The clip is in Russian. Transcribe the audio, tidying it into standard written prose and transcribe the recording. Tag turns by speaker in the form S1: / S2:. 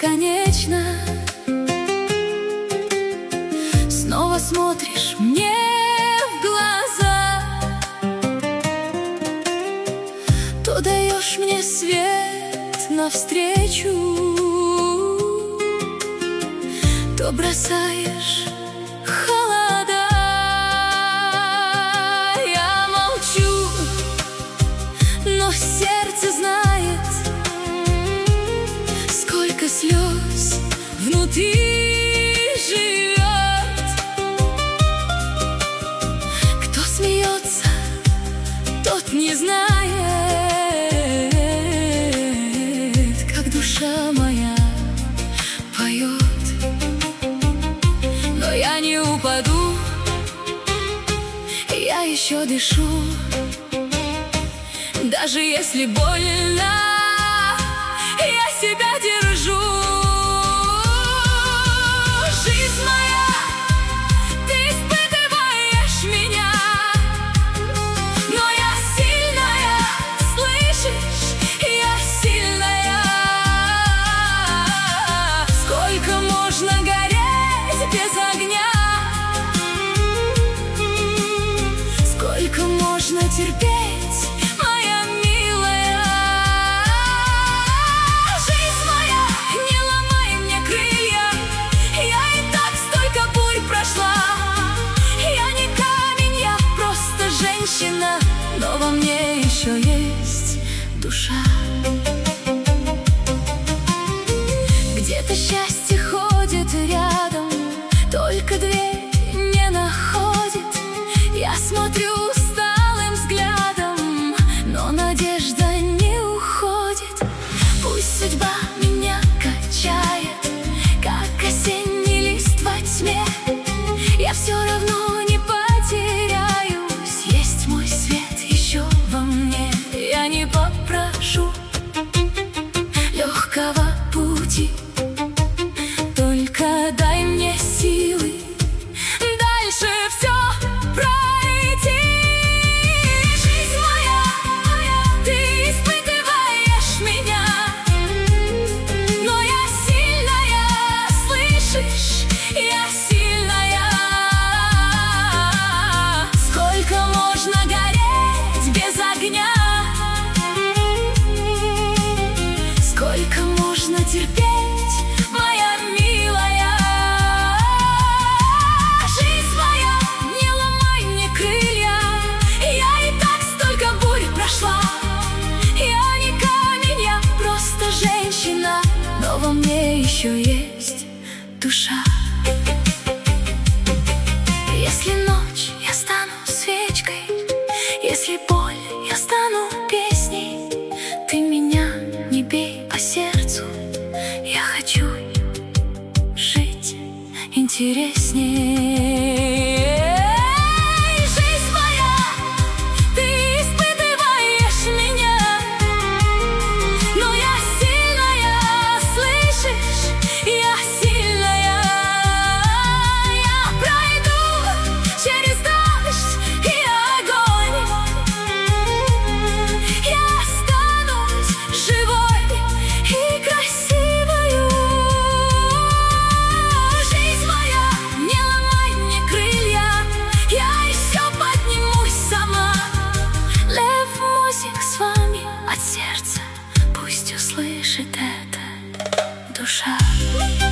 S1: бесконечно. Снова смотришь мне в глаза, то даешь мне свет навстречу, то бросаешь холода. Я молчу, но сердце знает, сколько слез внутри живет. Кто смеется, тот не знает, как душа моя поет. Но я не упаду, я еще дышу, даже если больно, я себя держу. Жизнь моя, ты испытываешь меня, но я сильная, слышишь, я сильная. Сколько можно гореть без огня, сколько можно терпеть, моя милая. Жизнь моя, не ломай мне крылья, я и так столько бурь прошла. Я не камень, я просто женщина, но во мне еще есть душа. Где-то счастье ходит рядом, только дверь не находит. Я смотрю усталым взглядом, но надежда не уходит. Пусть судьба меня качает, как осенний лист во тьме, я все равно не потеряюсь. Есть мой свет еще во мне. Я не попрошу легкого пути, только дай мне силы дальше все пройти. Жизнь моя, ты испытываешь меня, но я сильная, слышишь, я сильная. Сколько можно гореть без огня, сколько можно терпеть, моя милая. Жизнь моя, не ломай мне крылья, я и так столько бурь прошла. Я не камень, я просто женщина, но во мне еще есть душа. Если ночь, я стану свечкой, если боль, я стану песней. Ты меня не бей по сердцу, я хочу жить интереснее. Жизнь моя, ты испытываешь меня, но я сильная, слышишь, я сильная. Я пройду через дождь и огонь, я останусь живой и красивою. Жизнь моя, не ломай мне крылья, я еще поднимусь сама. Лев Музик с вами от сердца, пусть услышит это душа.